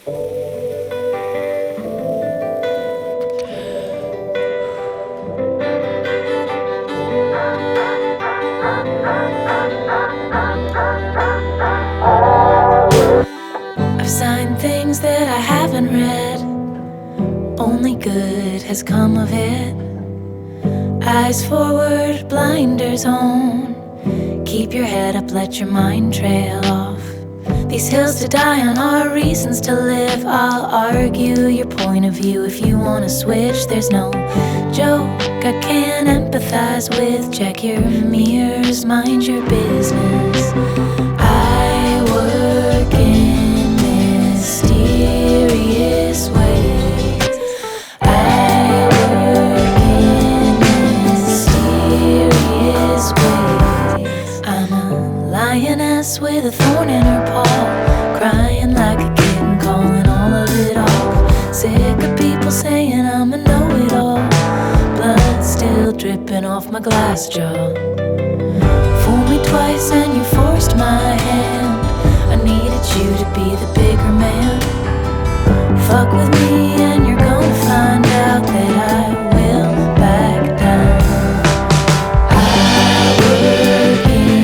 I've signed things that I haven't read. Only good has come of it. Eyes forward, blinders on. Keep your head up, let your mind trail off. These hills to die on are reasons to live. I'll argue your point of view. If you wanna switch, there's no joke I can't empathize with. Check your mirrors, mind your business. I work in mysterious ways. I work in mysterious ways. I'm a lioness with a thorn in her paw, crying like a kitten, calling all of it off. Sick of people saying I'm a know-it-all. Blood still dripping off my glass jaw. Fool me twice and you forced my hand. I needed you to be the bigger man. Fuck with me and you're gonna find out that I will back down. I work in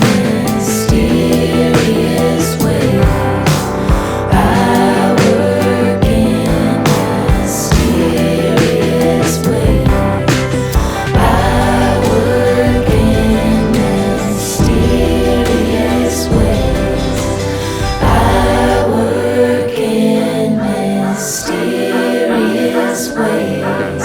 mysterious ways. I work in mysterious ways. I work in mysterious ways. I work in mysterious ways.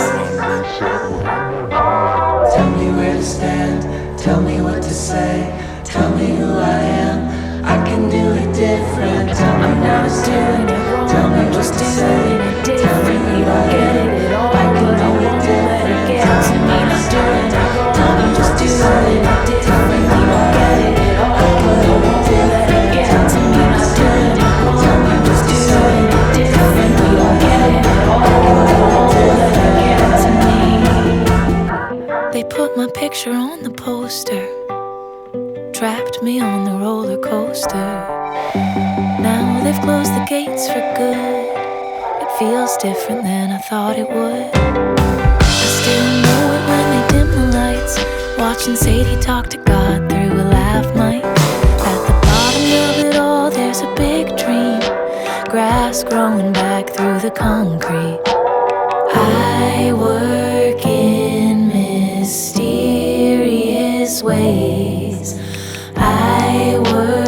Tell me where to stand, tell me what to say, tell me who I am, I can do it different. Tell me what to do, tell me what to say, tell me who I am, I can do it different. Tell me what to do, tell me what to say, tell me who I am, I can do it different. Tell me what to do, tell me what to say, tell me who I am, I can do it different. They put my picture on the poster, trapped me on the roller coaster. Now they've closed the gates for good. It feels different than I thought it would. I still know it when they dim the lights, watching Sadie talk to God through a lav mic. At the bottom of it all there's a big dream, grass growing back through the concrete. I work in mysterious ways. I work